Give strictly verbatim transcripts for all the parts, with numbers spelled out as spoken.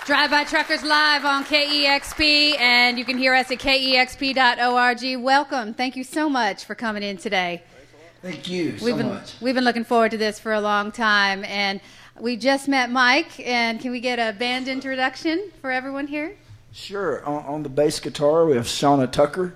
Drive-By Truckers live on K E X P, and you can hear us at K E X P dot org. Welcome. Thank you so much for coming in today. Thank you so we've been, much. We've been looking forward to this for a long time, and we just met Mike, and can we get a band introduction for everyone here? Sure. On, on the bass guitar, we have Shauna Tucker.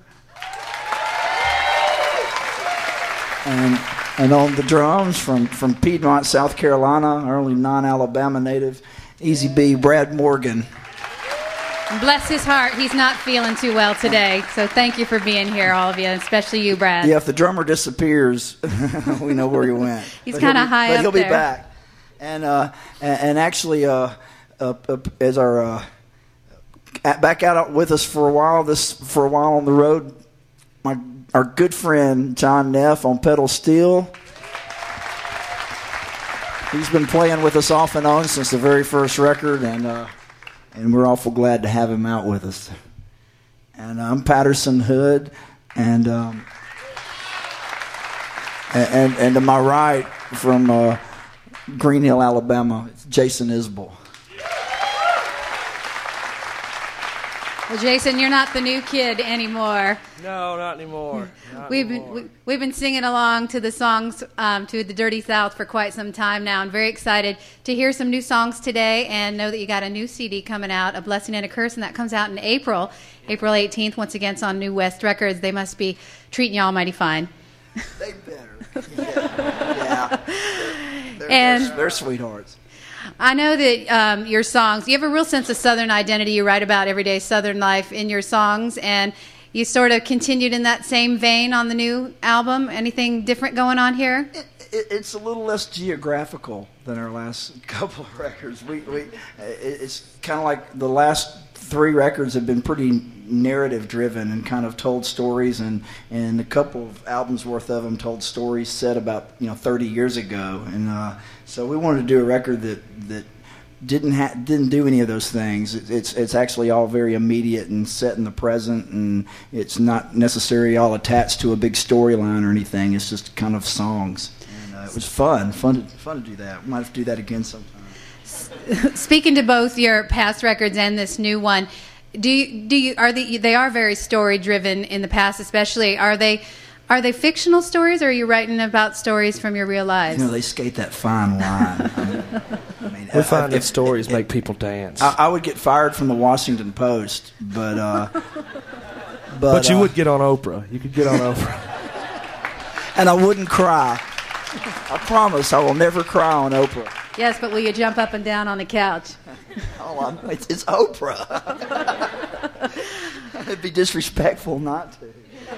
And and on the drums, from, from Piedmont, South Carolina, our only non-Alabama native, Easy B, Brad Morgan. Bless his heart, he's not feeling too well today, so thank you for being here, all of you, especially you, Brad. Yeah, if the drummer disappears, we know where he went. He's kind of high but up he'll be there. back. And uh, and, and actually, uh, uh, uh, as our uh, at, back out with us for a while, this for a while on the road, my our good friend John Neff on pedal steel. He's been playing with us off and on since the very first record, and uh, and we're awful glad to have him out with us. And I'm Patterson Hood, and um, and and to my right from uh, Green Hill, Alabama, it's Jason Isbell. Well, Jason, you're not the new kid anymore. No, not anymore. Not we've anymore. been we, we've been singing along to the songs um, to the Dirty South for quite some time now. I'm very excited to hear some new songs today, and know that you got a new C D coming out, A Blessing and a Curse, and that comes out in April, April eighteenth. Once again, it's on New West Records. They must be treating you all mighty fine. They better. Yeah. yeah. They're, And- they're, they're sweethearts. I know that um, your songs, you have a real sense of Southern identity. You write about everyday Southern life in your songs, and you sort of continued in that same vein on the new album. Anything different going on here? It, it, it's a little less geographical than our last couple of records. We, we, it's kind of like the last three records have been pretty narrative-driven and kind of told stories, and, and a couple of albums worth of them told stories set about you know thirty years ago, and uh, so we wanted to do a record that that didn't ha- didn't do any of those things. It, it's it's actually all very immediate and set in the present, and it's not necessarily all attached to a big storyline or anything. It's just kind of songs, and uh, it was fun, fun to fun to do that. We might have to do that again sometime. Speaking to both your past records and this new one, do you, do you are the, they are very story driven in the past, especially are they are they fictional stories, or are you writing about stories from your real lives? You know, they skate that fine line. I mean, I mean, we if- find that if- stories if- make people dance. I, I would get fired from the Washington Post, but uh, but, but you uh, would get on Oprah. You could get on Oprah. and I wouldn't cry. I promise I will never cry on Oprah. Yes, but will you jump up and down on the couch? Oh, I'm, it's, it's Oprah. It'd be disrespectful not to.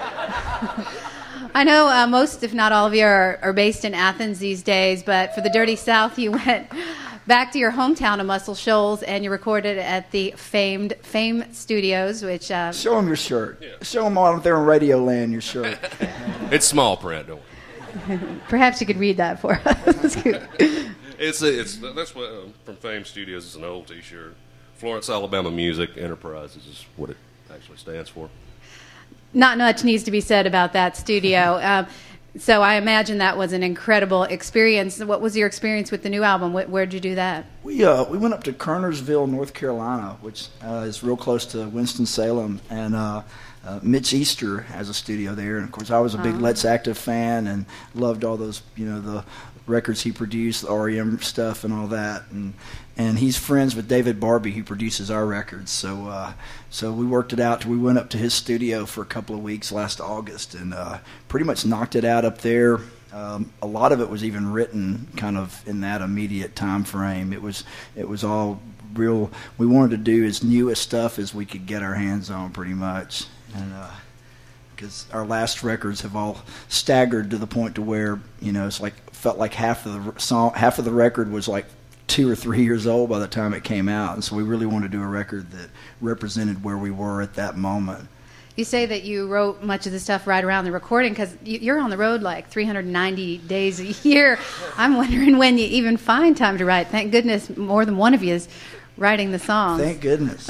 I know uh, most, if not all of you, are, are based in Athens these days, but for the Dirty South, you went back to your hometown of Muscle Shoals, and you recorded at the famed Fame Studios, which... Uh, Show them your shirt. Yeah. Show them out there in Radio Land your shirt. It's small print, don't worry. Perhaps you could read that for us. It's a, it's that's what uh, from Fame Studios. It's an old T-shirt. Florence, Alabama Music Enterprises is what it actually stands for. Not much needs to be said about that studio. Um, so I imagine that was an incredible experience. What was your experience with the new album? Where, where'd you do that? We uh we went up to Kernersville, North Carolina, which uh, is real close to Winston-Salem, and uh, uh, Mitch Easter has a studio there. And of course, I was a big Oh. Let's Active fan and loved all those you know the records he produced, the R E M stuff and all that. And and he's friends with David Barbie, who produces our records. So uh, so we worked it out. We went up to his studio for a couple of weeks last August, and uh, pretty much knocked it out up there. Um, a lot of it was even written kind of in that immediate time frame. It was it was all real. We wanted to do as new as stuff as we could get our hands on, pretty much, and because uh, our last records have all staggered to the point to where you know it's like felt like half of the song, half of the record was like two or three years old by the time it came out, and so we really wanted to do a record that represented where we were at that moment. You say that you wrote much of the stuff right around the recording because you're on the road like three hundred ninety days a year. I'm wondering when you even find time to write. Thank goodness more than one of you is writing the songs. Thank goodness.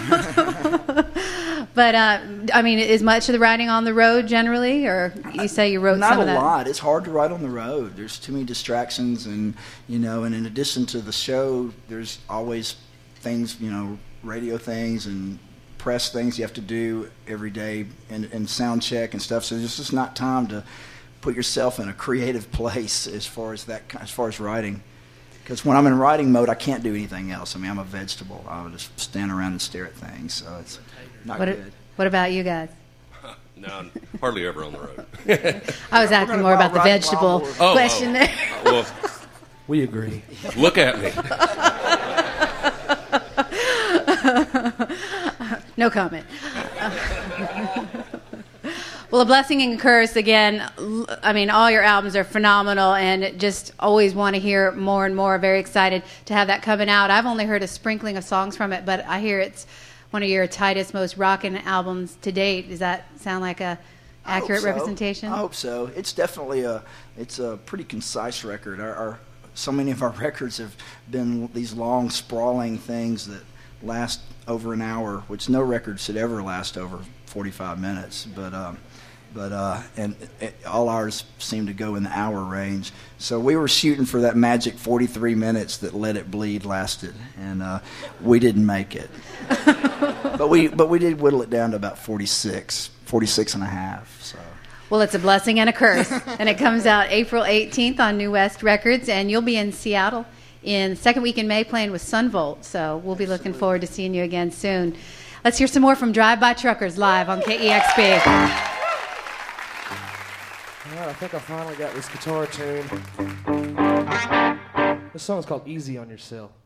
But, uh, I mean, is much of the writing on the road generally, or you say you wrote Not some of a that? lot. It's hard to write on the road. There's too many distractions, and you know, and in addition to the show, there's always things, you know, radio things and press things you have to do every day, and, and sound check and stuff. So there's just not time to put yourself in a creative place as far as that, as far as writing. Because when I'm in writing mode, I can't do anything else. I mean, I'm a vegetable. I'll just stand around and stare at things. So it's not what, good. What about you guys? No, I'm hardly ever on the road. I was asking more about the vegetable Oh, question oh. there. Well, We agree. look at me. No comment. Well, A Blessing and a Curse, again, l- I mean, all your albums are phenomenal, and just always want to hear more and more. Very excited to have that coming out. I've only heard a sprinkling of songs from it, but I hear it's one of your tightest, most rocking albums to date. Does that sound like a I hope accurate so. representation? I hope so. It's definitely a it's a pretty concise record. Our, our so many of our records have been these long, sprawling things that last over an hour, which no record should ever last over forty-five minutes. But um, but uh, and it, all ours seem to go in the hour range. So we were shooting for that magic forty-three minutes that Let It Bleed lasted, and uh, we didn't make it. but we but we did whittle it down to about forty-six, forty-six and a half. So. Well, it's A Blessing and a Curse, and it comes out April eighteenth on New West Records, and you'll be in Seattle in the second week in May playing with Sunvolt, so we'll be looking forward to seeing you again soon. Let's hear some more from Drive By Truckers live on K E X P. All right, I think I finally got this guitar tune. This song's called Easy on Yourself.